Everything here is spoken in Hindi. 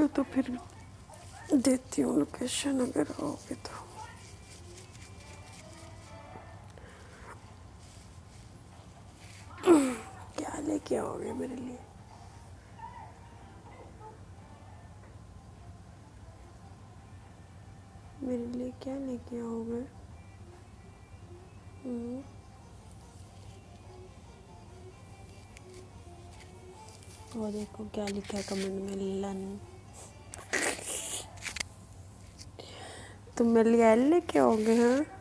आओगे तो फिर देती हूँ लोकेशन, अगर आओगे तो। क्या लेके आओगे मेरे लिए? मेरे लिए क्या लेके आओगे? वो देखो क्या लिखा है कमेंट में, लन। तुम मेरे लिए एल लेके आओगे? हाँ